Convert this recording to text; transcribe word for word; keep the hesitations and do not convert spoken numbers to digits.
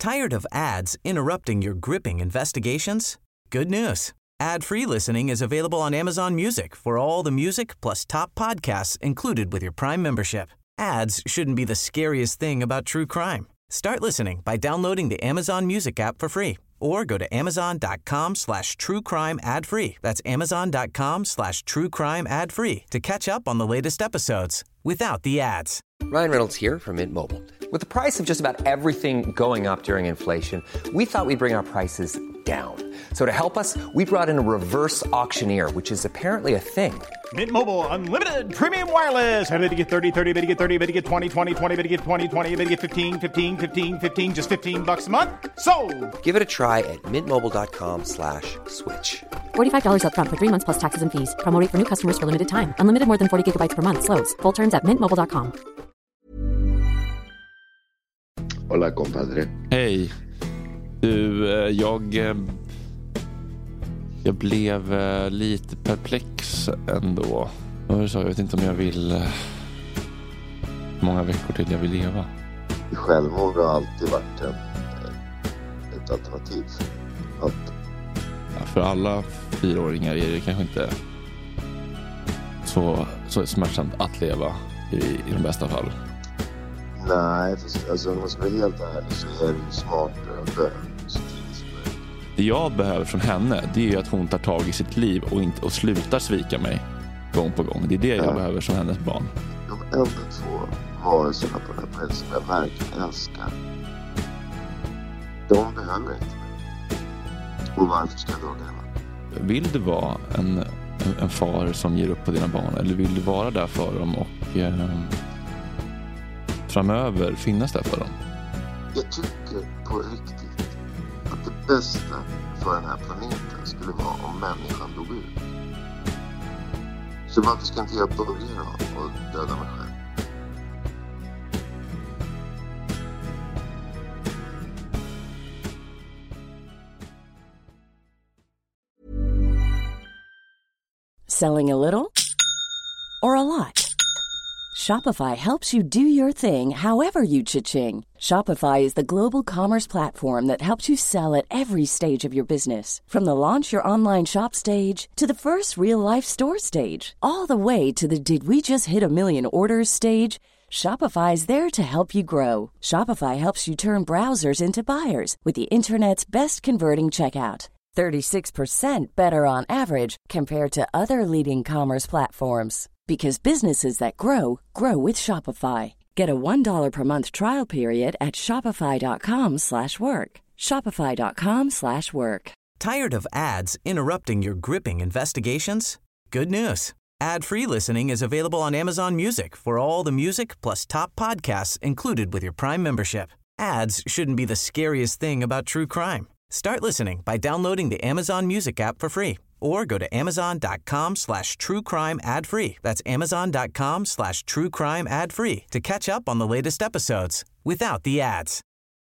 Tired of ads interrupting your gripping investigations? Good news. Ad-free listening is available on Amazon Music for all the music plus top podcasts included with your Prime membership. Ads shouldn't be the scariest thing about true crime. Start listening by downloading the Amazon Music app for free or go to amazon.com slash true crime ad free. That's amazon.com slash true crime ad free to catch up on the latest episodes without the ads. Ryan Reynolds here from Mint Mobile. With the price of just about everything going up during inflation, we thought we'd bring our prices down. So to help us, we brought in a reverse auctioneer, which is apparently a thing. Mint Mobile Unlimited Premium Wireless. How to get thirty, thirty, how to get thirty, how to get twenty, twenty, twenty, how to get twenty, twenty, how to get fifteen, fifteen, fifteen, fifteen, just fifteen bucks a month? Sold! Give it a try at mintmobile.com slash switch. forty-five dollars up front for three months plus taxes and fees. Promo rate for new customers for limited time. Unlimited more than forty gigabytes per month. Slows full terms at mint mobile dot com. Hola, compadre. Hej. Du, jag... Jag blev lite perplex ändå. Jag sa, jag vet inte om jag vill... Hur många veckor till jag vill leva. Självmord har alltid varit en, ett alternativ. Att... Ja, för alla fyraåringar är det kanske inte så, så smärtsamt att leva i, i de bästa fall. Nej, för, alltså om man ska vara helt ärlig så är det ju smartare att dö så tidigt som möjligt. Det jag behöver från henne, det är ju att hon tar tag i sitt liv och, inte, och slutar svika mig gång på gång. Det är det jag ja. behöver som hennes barn. De enda två varelserna på den här platsen som jag verkligen älskar, de behöver inte mig. Och varför ska jag då leva? Vill du vara en, en, en far som ger upp på dina barn? Eller vill du vara där för dem och... Eh, framöver finnas där för dem? Jag tycker på riktigt att det bästa för den här planeten skulle vara om människan dog ut. Så varför ska inte jag börja då och döda mig själv? Selling a little or a lot? Shopify helps you do your thing however you cha-ching. Shopify is the global commerce platform that helps you sell at every stage of your business. From the launch your online shop stage to the first real-life store stage, all the way to the did we just hit a million orders stage. Shopify is there to help you grow. Shopify helps you turn browsers into buyers with the internet's best converting checkout. thirty-six percent better on average compared to other leading commerce platforms. Because businesses that grow, grow with Shopify. Get a one dollar per month trial period at shopify.com slash work. Shopify.com slash work. Tired of ads interrupting your gripping investigations? Good news. Ad-free listening is available on Amazon Music for all the music plus top podcasts included with your Prime membership. Ads shouldn't be the scariest thing about true crime. Start listening by downloading the Amazon Music app for free or go to amazon.com slash true crime ad free. That's amazon.com slash true crime ad free to catch up on the latest episodes without the ads.